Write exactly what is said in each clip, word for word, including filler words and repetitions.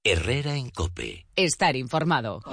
Herrera en COPE. Estar informado.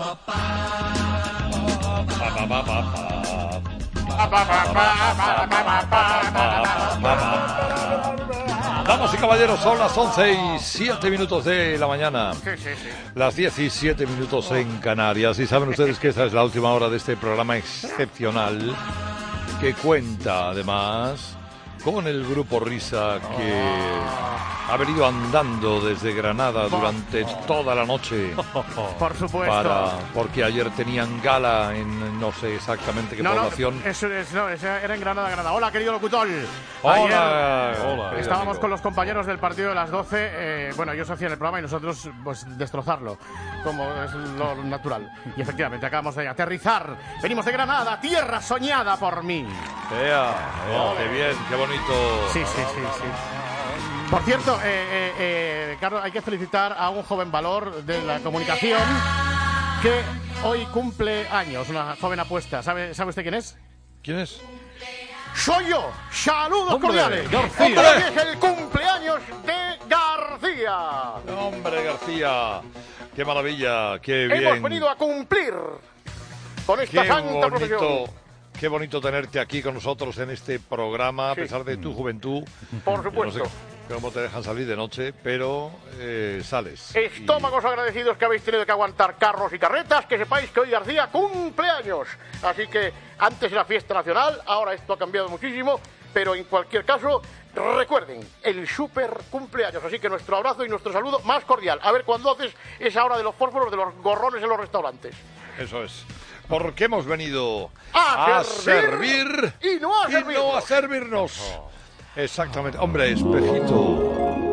Damas y caballeros, son las once y siete minutos de la mañana. Sí, sí, sí. Las diecisiete minutos en Canarias. Y saben ustedes que esta es la última hora de este programa excepcional que cuenta, además, con el Grupo Risa, que ha venido andando desde Granada durante toda la noche. Por supuesto. Para, porque ayer tenían gala en no sé exactamente qué no, población. No, eso es, no, era en Granada, Granada. Hola, querido locutor. Hola. Ayer Hola. Estábamos amigo. con los compañeros del partido de las doce. Eh, bueno, ellos hacían el programa y nosotros, pues, destrozarlo, como es lo natural. Y efectivamente, acabamos de aterrizar. Venimos de Granada, tierra soñada por mí. Ea, ea, qué bien, qué bonito. Sí, sí, sí, sí. Por cierto, eh, eh, eh, Carlos, hay que felicitar a un joven valor de la comunicación que hoy cumple años, una joven apuesta. ¿Sabe, ¿sabe usted quién es? ¿Quién es? ¡Soy yo! ¡Saludos ¡Hombre, cordiales! García! ¡Hombre, hoy es el cumpleaños de García! ¡Hombre, García! ¡Qué maravilla! ¡Qué bien! Hemos venido a cumplir con esta ¡Qué santa profesión. bonito! Qué bonito tenerte aquí con nosotros en este programa, a Sí. pesar de tu juventud. Por Yo supuesto. No sé cómo te dejan salir de noche, pero eh, sales. Estómagos agradecidos que habéis tenido que aguantar carros y carretas, que sepáis que hoy García cumpleaños. Así que antes era fiesta nacional, ahora esto ha cambiado muchísimo, pero en cualquier caso, recuerden, el super cumpleaños. Así que nuestro abrazo y nuestro saludo más cordial. A ver cuándo haces esa hora de los fósforos, de los gorrones en los restaurantes. Y eso es. Porque hemos venido a, a servir, servir y no a y servirnos. no a servirnos. Exactamente. Hombre, espejito.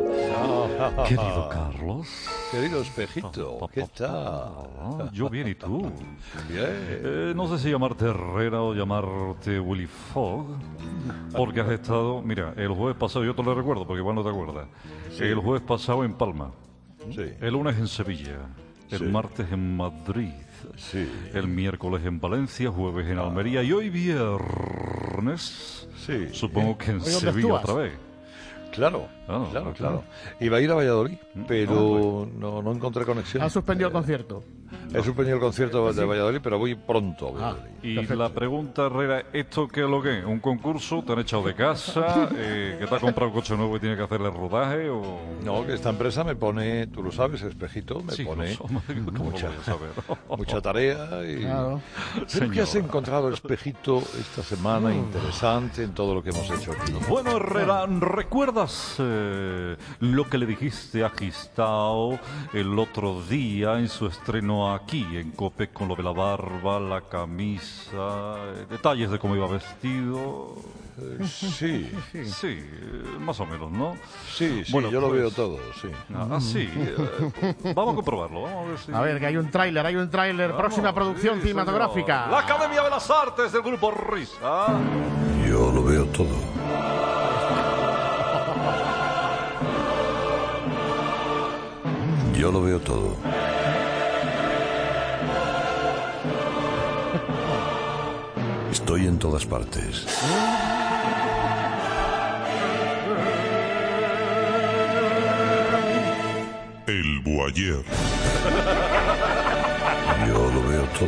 Querido Carlos. Querido espejito, ¿qué tal? Ah, yo bien, ¿y tú? Bien. Eh, no sé si llamarte Herrera o llamarte Willy Fogg, porque has estado... Mira, el jueves pasado, yo te lo recuerdo porque igual no te acuerdas. Sí. El jueves pasado en Palma, Sí. el lunes en Sevilla, el Sí. martes en Madrid, Sí. el miércoles en Valencia, jueves en Almería y hoy viernes, Sí. supongo que en Hoy, ¿dónde Sevilla actúas? otra vez. Claro, Ah, claro, ah, claro. Iba a ir a Valladolid, pero Ah, no, no encontré conexión. Han suspendido el concierto. He suspendido el concierto de Valladolid, pero voy pronto a Valladolid. Y Perfecto. la pregunta, Herrera, ¿esto qué es lo que es? ¿Un concurso? ¿Te han echado de casa? Eh, ¿Que te has comprado un coche nuevo y tienes que hacerle rodaje? O... No, que esta empresa me pone, tú lo sabes, espejito, me Sí, pone lo somos. ¿Cómo lo mucha, voy a saber? mucha tarea. Y... Claro. Pero que has Señor. encontrado, espejito, esta semana interesante en todo lo que hemos hecho aquí. Bueno, Herrera, ¿recuerdas eh, lo que le dijiste a Gistao el otro día en su estreno aquí, en COPE, con lo de la barba, la camisa, eh, detalles de cómo iba vestido? Eh, sí, Sí, eh, más o menos, ¿no? sí, sí, Bueno, yo lo pues- veo todo, sí. Ah, sí. eh, vamos a comprobarlo. Vamos a ver si... A ver, que hay un tráiler, hay un tráiler. Vamos, Próxima producción sí, cinematográfica. señor. La Academia de las Artes del Grupo Risa. Yo lo veo todo. Yo lo veo todo. Estoy en todas partes. El Boyer. Yo lo veo todo.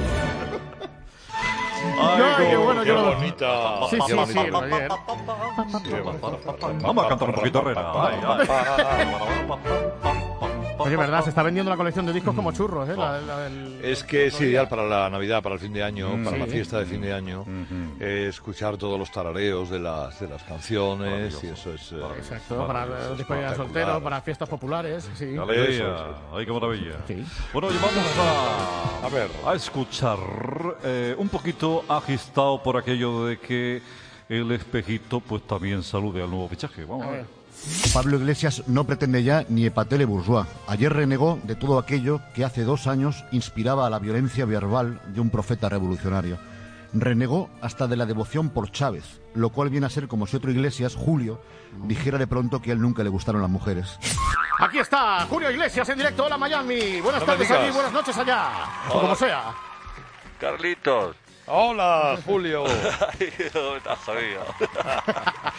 Ay, qué bueno, qué yo lo- bonita. Sí, qué sí, bonita. sí, Roger. Qué bonita. Vamos a cantar un poquito, Herrera. Ay, ay. Oye, verdad, se está vendiendo la colección de discos como churros, ¿eh? La- la del- Es que es ideal para la Navidad, para el fin de año, para sí. la fiesta de fin de año, eh, escuchar todos los tarareos de las, de las canciones y eso es... eh, Exacto, para los despedidas espectacular. solteros, para fiestas populares, sí. Qué alegría. Eso, eso. Ay, qué maravilla. Sí. Bueno, y vamos a, A ver. a escuchar eh, un poquito agitado por aquello de que el espejito pues también salude al nuevo fichaje. Vamos a A ver. ver. Pablo Iglesias no pretende ya ni epatele bourgeois. Ayer renegó de todo aquello que hace dos años inspiraba a la violencia verbal de un profeta revolucionario. Renegó hasta de la devoción por Chávez, lo cual viene a ser como si otro Iglesias, Julio, dijera de pronto que a él nunca le gustaron las mujeres. Aquí está Julio Iglesias en directo. Hola, Miami. Buenas No me tardes digas. aquí, buenas noches allá. O como sea. Carlitos. Hola, Julio. Ay, no me estás sabía.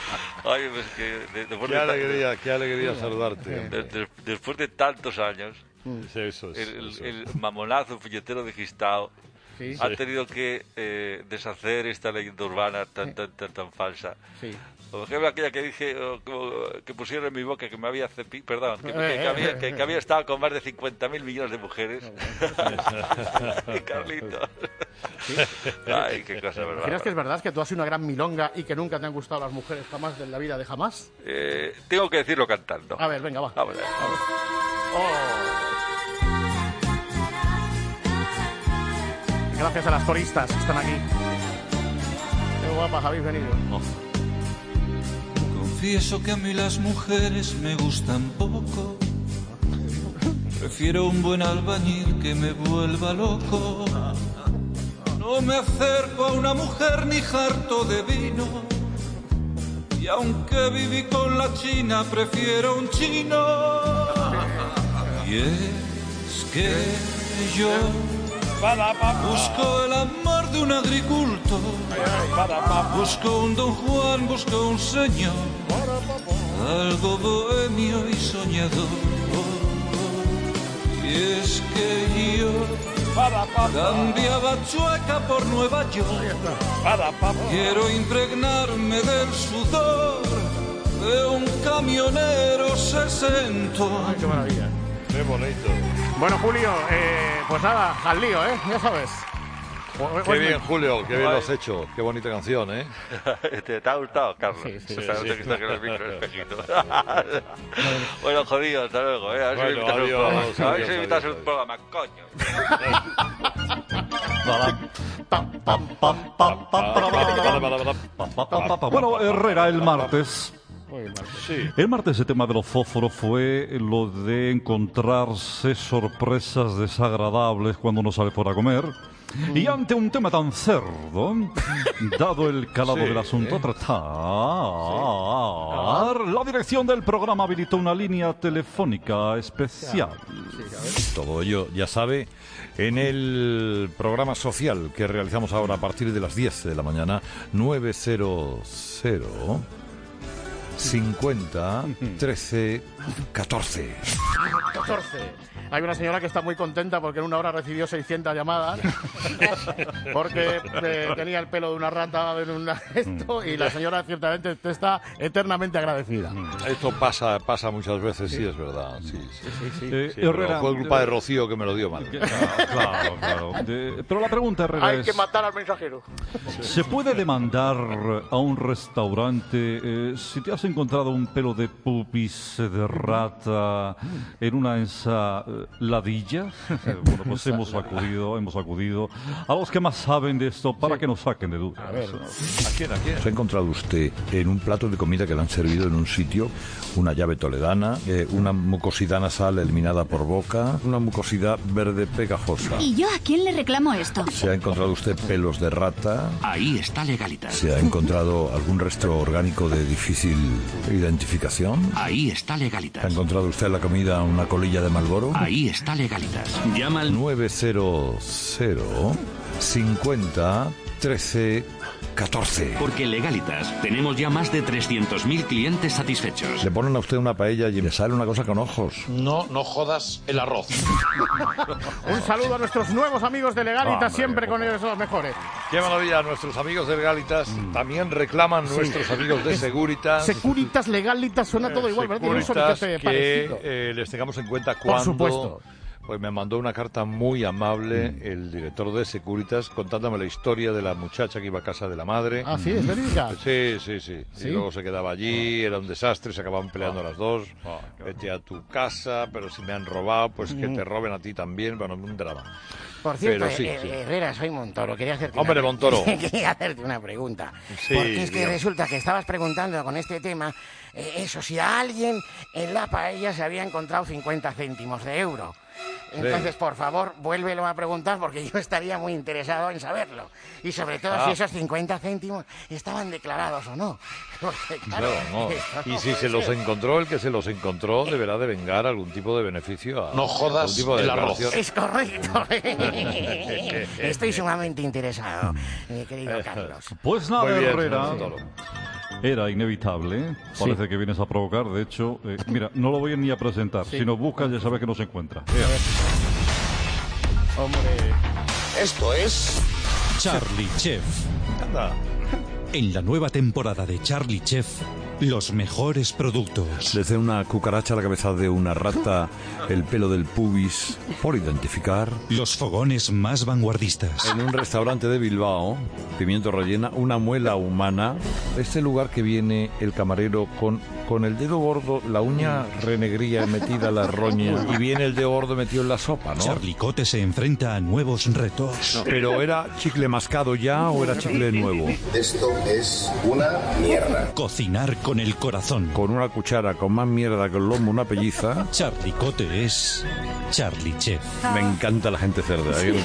Ay, pues que de- después Qué de ta- alegría, qué alegría saludarte. de- de- después de tantos años, Sí, eso es, el, eso el es. mamonazo folletero de Gistao Sí. ha Sí. tenido que eh, deshacer esta leyenda urbana tan, tan, tan, tan falsa. Sí. Por ejemplo, aquella que dije, o, como, que pusieron en mi boca que me había cepi... Perdón, que, que- que Eh, había, eh, que, eh. que había estado con más de cincuenta mil millones de mujeres. Y Carlitos. Ay, qué cosa, ¿verdad? ¿Crees que es verdad que tú has sido una gran milonga y que nunca te han gustado las mujeres jamás de la vida de jamás? Eh, tengo que decirlo cantando. A ver, venga, va. Vamos a ver. Gracias a las coristas que están aquí. Qué guapas habéis venido. Confieso que a mí las mujeres me gustan poco. Prefiero un buen albañil que me vuelva loco. No me acerco a una mujer ni jarto de vino. Y aunque viví con la china, prefiero un chino. Y es que yo busco el amor de un agricultor. Busco un don Juan, busco un señor, algo bohemio y soñador. Y es que yo cambiaba Chueca por Nueva York. Quiero impregnarme del sudor de un camionero sesento. Ay, qué maravilla. Qué bonito. Bueno, Julio, eh, pues nada, al lío, ¿eh? Ya sabes. Qué bien, Julio, qué bien lo has hecho. Qué bonita canción, ¿eh? ¿Te, te ha gustado, Carlos? Sí, sí, O sea, sí, no te sí. quitas que el micro el espejito. Bueno, jodido, hasta luego. ¿eh? A ver si Bueno, me invitas a un adiós, programa. A ver si me adiós, invitas a un adiós. programa, coño. Bueno, Herrera, el martes. Muy mal. Sí. El martes el tema de los fósforos fue lo de encontrarse sorpresas desagradables cuando uno sale fuera a comer. Y ante un tema tan cerdo, dado el calado Sí, del asunto a ¿eh? tratar, la dirección del programa habilitó una línea telefónica especial. Todo ello, ya sabe, en el programa social que realizamos ahora a partir de las diez de la mañana, nueve cero cero cincuenta trece catorce. catorce. Hay una señora que está muy contenta porque en una hora recibió seiscientas llamadas porque eh, tenía el pelo de una rata en una esto y la señora ciertamente está eternamente agradecida. Esto pasa pasa muchas veces, sí, es verdad. Sí, sí. Eh, Sí, pero Herrera, fue culpa de Rocío que me lo dio mal. que- Claro, claro. De- pero la pregunta, Herrera, Hay es... que matar al mensajero. ¿Se puede demandar a un restaurante eh, si te has encontrado un pelo de pupis eh, de rata en una ensaladilla? Bueno, pues hemos acudido, hemos acudido a los que más saben de esto para que nos saquen de dudas. A ver. ¿A quién, a quién? ¿Se ha encontrado usted en un plato de comida que le han servido en un sitio una llave toledana, eh, una mucosidad nasal eliminada por boca, una mucosidad verde pegajosa? ¿Y yo a quién le reclamo esto? ¿Se ha encontrado usted pelos de rata? Ahí está Legalitas. ¿Se ha encontrado algún resto orgánico de difícil identificación? Ahí está ¿Se ha Legalitas. encontrado usted en la comida una colilla de Malboro? Ahí está Legalitas. Llama al nueve cero cero cincuenta trece catorce. porque Legalitas tenemos ya más de trescientos mil clientes satisfechos. Le ponen a usted una paella y le sale una cosa con ojos. No, no jodas el arroz. Un saludo a nuestros nuevos amigos de Legalitas, Hombre, siempre con poco. ellos son los mejores. Qué maravilla, nuestros amigos de Legalitas también reclaman nuestros amigos de Seguritas. Securitas, Legalitas, suena todo igual, ¿verdad? Tiene un Securitas, soniquete que parecido. eh, les tengamos en cuenta cuando... supuesto. Pues me mandó una carta muy amable el director de Securitas contándome la historia de la muchacha que iba a casa de la madre. Ah, sí, es verídica. Sí, sí, sí, ¿Sí? Y luego se quedaba allí, era un desastre, se acababan peleando las dos. Vete a tu casa, pero si me han robado, pues que te roben a ti también. Bueno, un drama. Por cierto, Pero sí, eh, sí. Herrera, soy Montoro. Quería hacerte Hombre, una... Montoro. Quería hacerte una pregunta. Sí, Porque es que dígame. resulta que estabas preguntando con este tema, eh, eso, si a alguien en la paella se había encontrado cincuenta céntimos de euro. Entonces, por favor, vuélvelo a preguntar porque yo estaría muy interesado en saberlo. Y sobre todo Ah. si esos cincuenta céntimos estaban declarados o no. Porque, claro, Claro, no. esto no Y si puede se los ser. encontró, el que se los encontró deberá de vengar algún tipo de beneficio a No jodas algún tipo de el arroz. declaración. Es correcto. Estoy sumamente interesado, mi querido Carlos. Pues nada, Muy bien, Herrera. señor Montoro. era inevitable. Parece Sí. que vienes a provocar. De hecho, eh, mira, no lo voy ni a presentar. Sí. Si nos buscas, ya sabes que no se encuentra. Hombre. Esto es Charlie Chef. Anda. En la nueva temporada de Charlie Chef, los mejores productos. Desde una cucaracha a la cabeza de una rata, el pelo del pubis, por identificar. Los fogones más vanguardistas. En un restaurante de Bilbao, pimiento rellena, una muela humana. Este lugar que viene el camarero con, con el dedo gordo, la uña renegría metida a la roña, y viene el dedo gordo metido en la sopa, ¿no? Charlie Cote se enfrenta a nuevos retos. Pero ¿era chicle mascado ya o era chicle nuevo? Esto es una mierda. Cocinar con el corazón. Con una cuchara con más mierda que el lomo una pelliza. Charlie Cote es Charlie Chef. Me encanta la gente cerda. ¿eh?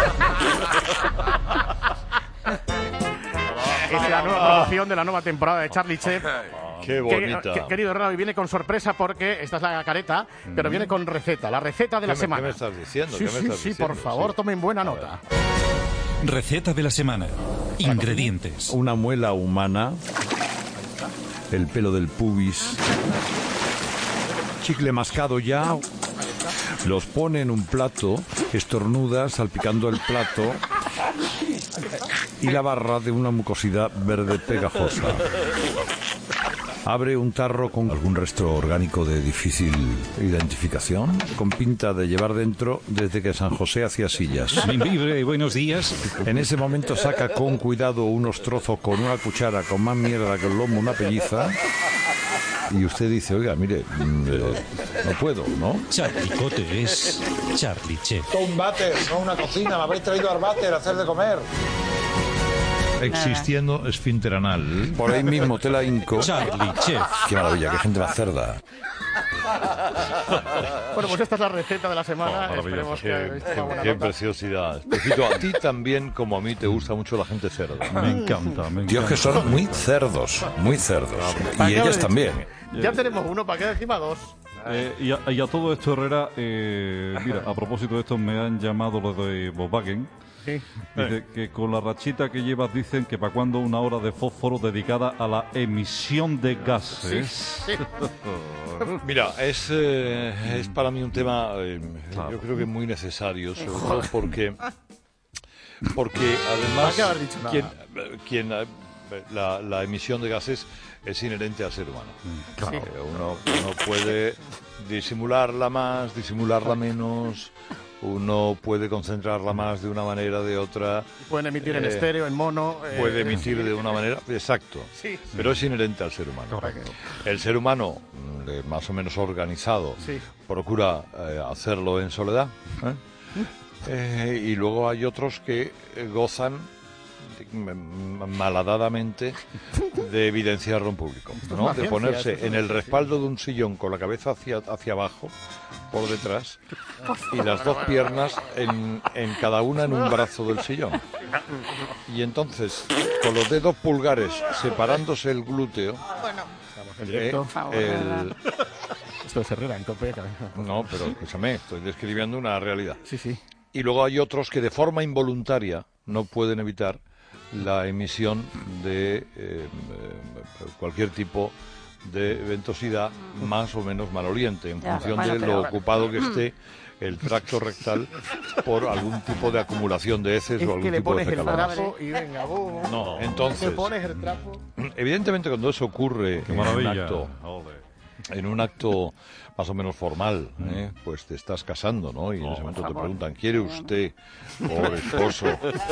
Es la nueva promoción de la nueva temporada de Charlie Chef. Qué bonita. Que- que- querido Hernán, viene con sorpresa porque esta es la careta, pero viene con receta, la receta de la ¿Qué me- semana. qué me estás diciendo? Sí, ¿Qué me sí, estás sí, diciendo? por favor, Sí. tomen buena nota. Receta de la semana. Ingredientes. Una muela humana. El pelo del pubis. Chicle mascado ya. Los pone en un plato, estornuda salpicando el plato y la barra de una mucosidad verde pegajosa. Abre un tarro con algún resto orgánico de difícil identificación, con pinta de llevar dentro desde que San José hacía sillas. Libre, buenos días. En ese momento saca con cuidado unos trozos con una cuchara con más mierda que el lomo una pelliza. Y usted dice, oiga, mire, mm, eh, no puedo, ¿no? Charlie Cote es Charlie Chef. un váter, no una cocina. Me habéis traído al váter a hacer de comer. Existiendo esfínter anal. Por ahí mismo te la hinco. Charlie Chef. Qué maravilla, qué gente más cerda. Bueno, pues esta es la receta de la semana. Oh, Esperemos qué, que hayáis tomado qué- buena qué nota. preciosidad. Pepito, a ti también, como a mí, te gusta mucho la gente cerda. Me encanta, me encanta. Dios, que son muy cerdos, muy cerdos. ¿Para Y qué ellas habréis- también. Ya tenemos uno, ¿para qué encima dos? Eh, y, a, y a todo esto, Herrera, eh, mira, a propósito de esto, me han llamado los de Volkswagen. Sí. Dice que con la rachita que llevas dicen que para cuando una hora de fósforo dedicada a la emisión de gases. Mira, es, eh, es para mí un tema, eh, Claro. yo creo que muy necesario, sobre todo porque, porque ¿Para además qué haber dicho nada? quien, quien, eh, la, la emisión de gases es inherente al ser humano. Claro. Eh, uno, uno puede disimularla más, disimularla menos. Uno puede concentrarla más de una manera, de otra. Pueden emitir en Eh, estéreo, en mono. eh, Puede emitir de una manera, exacto, Sí. pero es inherente al ser humano. Correcto. El ser humano, mm, de más o menos organizado, Sí. procura eh, hacerlo en soledad. ¿eh? Eh, y luego hay otros que eh, gozan de- m- malhadadamente de evidenciarlo en público, es ¿no? una De ciencia, ponerse esto es en una el respaldo de un sillón con la cabeza hacia, hacia abajo, por detrás, y las dos piernas en, en cada una en un brazo del sillón. Y entonces, con los dedos pulgares separándose el glúteo, En eh, directo. el- Esto es Herrera en Cope. no, pero escúchame, estoy describiendo una realidad. Sí, sí. Y luego hay otros que de forma involuntaria no pueden evitar la emisión de eh, eh, cualquier tipo de ventosidad más o menos maloliente, en Ya, función bueno, de pero- lo ocupado que esté el tracto rectal por algún tipo de acumulación de heces Es o que algún le tipo de pones el fecalomas. trapo y venga, boom. No, Le entonces, pones el trapo. evidentemente cuando eso ocurre Qué en un maravilla. acto, Ole. en un acto más o menos formal, ¿eh? Pues te estás casando, ¿no? Y en Oh, ese momento por te favor. preguntan, ¿quiere usted por esposo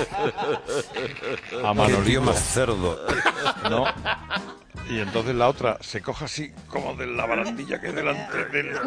a Qué Manolito? tío más cerdo. ¿No? Y entonces la otra se coge así como de la barandilla que hay delante de él.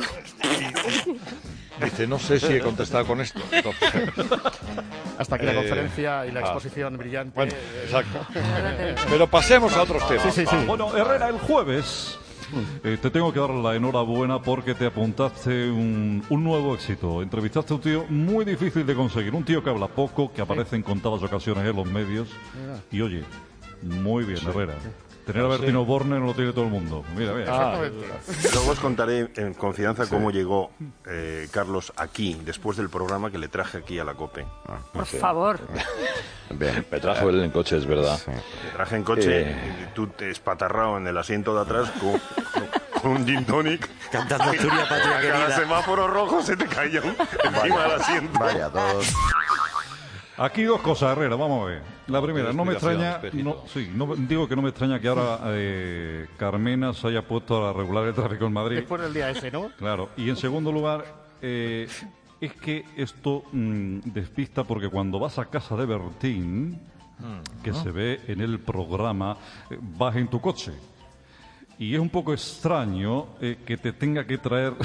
Y dice, no sé si he contestado con esto. Entonces, Hasta aquí la eh, conferencia y la ah. exposición brillante. Bueno, exacto. Pero pasemos a otros temas. Sí, sí, sí. Bueno, Herrera, el jueves eh, te tengo que dar la enhorabuena porque te apuntaste un, un nuevo éxito. Entrevistaste a un tío muy difícil de conseguir, un tío que habla poco, que aparece en contadas ocasiones en los medios. Y oye, muy bien, Herrera. Tener a Bertín Osborne no lo tiene todo el mundo. Mira, mira. Ah, luego os contaré en confianza cómo llegó eh, Carlos aquí, después del programa que le traje aquí a la COPE. Ah, Por sí. favor. Bien, me trajo él en coche, es verdad. Sí. Te traje en coche, eh... y tú te espatarrado en el asiento de atrás con, con, con un gin tonic. Cantando Asturias Patria Querida. Cada semáforo rojo se te caía un, encima del asiento. Vaya, todos... Aquí dos cosas, Herrera, vamos a ver. La primera, no me extraña, no, sí, no, digo que no me extraña que ahora eh, Carmena se haya puesto a regular el tráfico en Madrid. Después del día ese, ¿no? Claro, y en segundo lugar, eh, es que esto mmm, despista porque cuando vas a casa de Bertín, que ¿no? se ve en el programa, eh, vas en tu coche. Y es un poco extraño eh, que te tenga que traer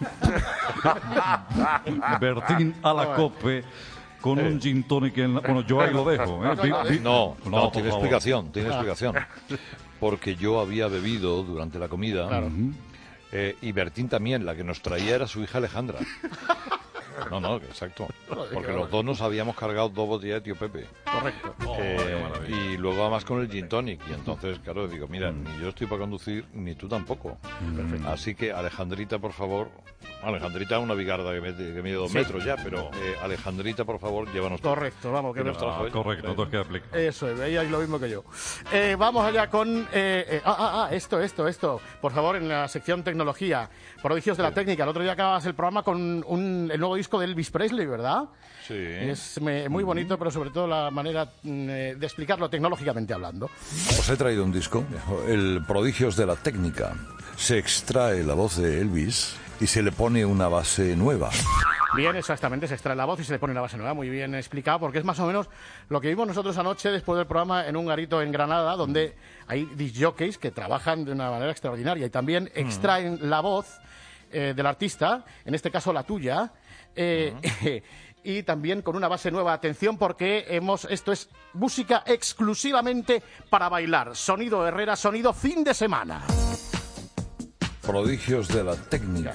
Bertín a la COPE con un gin tonic en la... Bueno, yo ahí lo dejo. ¿eh? No, no, no tiene explicación, tiene explicación. Porque yo había bebido durante la comida, claro. eh, y Bertín también, la que nos traía era su hija Alejandra. No, no, exacto. Porque los dos nos habíamos cargado dos botellas de Tío Pepe. Correcto. Eh, y luego además con el gin tonic. Y entonces, claro, digo, mira, mm. ni yo estoy para conducir, ni tú tampoco. Mm. Así que, Alejandrita, por favor... Alejandrita es una bigarda que mide, que mide dos sí. metros ya, pero eh, Alejandrita, por favor, llévanos. Correcto, vamos. Que nos trajo ah, correcto, todo queda aplicado. Eso, ella es lo mismo que yo. Eh, vamos allá con... Eh, eh, ah, ah, ah, esto, esto, esto. Por favor, en la sección tecnología. Prodigios de la sí. técnica. El otro día acabas el programa con un, el nuevo disco de Elvis Presley, ¿verdad? Sí. Es me, muy bonito, pero sobre todo la manera eh, de explicarlo tecnológicamente hablando. Os he traído un disco, el Prodigios de la técnica. Se extrae la voz de Elvis y se le pone una base nueva. Bien, exactamente, se extrae la voz y se le pone una base nueva, muy bien explicado, porque es más o menos lo que vimos nosotros anoche después del programa en un garito en Granada, donde hay disc jockeys que trabajan de una manera extraordinaria y también extraen la voz eh, del artista, en este caso la tuya, eh, uh-huh. y también con una base nueva. Atención, porque hemos esto es música exclusivamente para bailar. Sonido Herrera, sonido fin de semana. Prodigios de la técnica.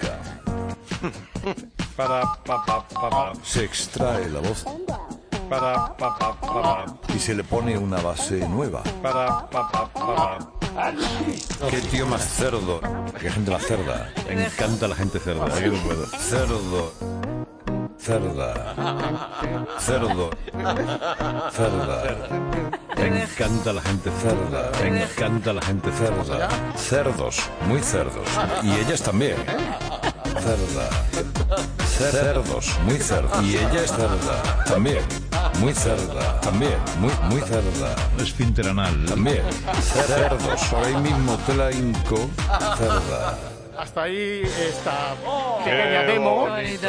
Para, pa, pa, pa, pa. Se extrae la voz. Para, pa, pa, pa, pa. Y se le pone una base nueva. Para, pa, pa, pa, pa. Qué tío más cerdo. Qué gente más cerda. Me encanta la gente cerda. Cerdo. Cerda. Cerdo. Cerda. Me encanta la gente cerda. Me encanta la gente cerda. Cerdos, muy cerdos. Y ellas también. Cerda. Cerdos, muy cerdos. Y ella es cerda. También. Muy cerda. También. Muy, muy cerda. Esfínter anal. También. Cerdos. Por ahí mismo te la hinco. Cerda. Hasta ahí esta pequeña demo.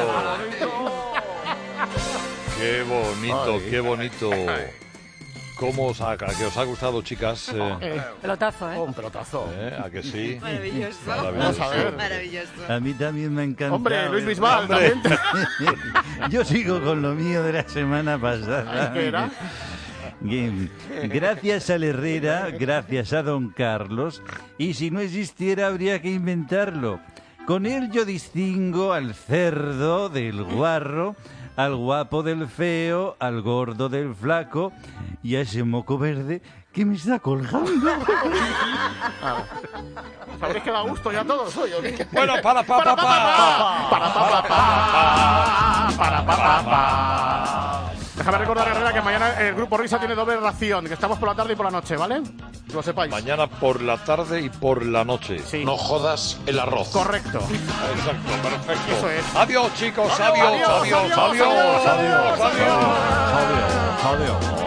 Qué bonito, qué bonito. ¿Cómo os ha, que os ha gustado, chicas? Eh, eh, pelotazo, ¿eh? Oh, un pelotazo. ¿Eh? ¿A que sí? Maravilloso. Maravilloso. Vamos a ver. Maravilloso. A mí también me encanta. Hombre, Luis Bisbal, también. Yo sigo con lo mío de la semana pasada. ¿Qué era? Bien. Gracias al Herrera, gracias a don Carlos, y si no existiera habría que inventarlo. Con él yo distingo al cerdo del guarro, al guapo del feo, al gordo del flaco y a ese moco verde que me está colgando. ¿Sabréis que da gusto ya todos hoy? Bueno, para pa pa pa para pa pa pa para pa pa pa. Déjame recordar, Herrera, que mañana el Grupo Risa tiene doble ración, que estamos por la tarde y por la noche, ¿vale? Que lo sepáis. Mañana por la tarde y por la noche. Sí. No jodas el arroz. Correcto. Exacto, perfecto. Eso es. Adiós, chicos, adiós, adiós, adiós, adiós, adiós, adiós. Adiós, adiós.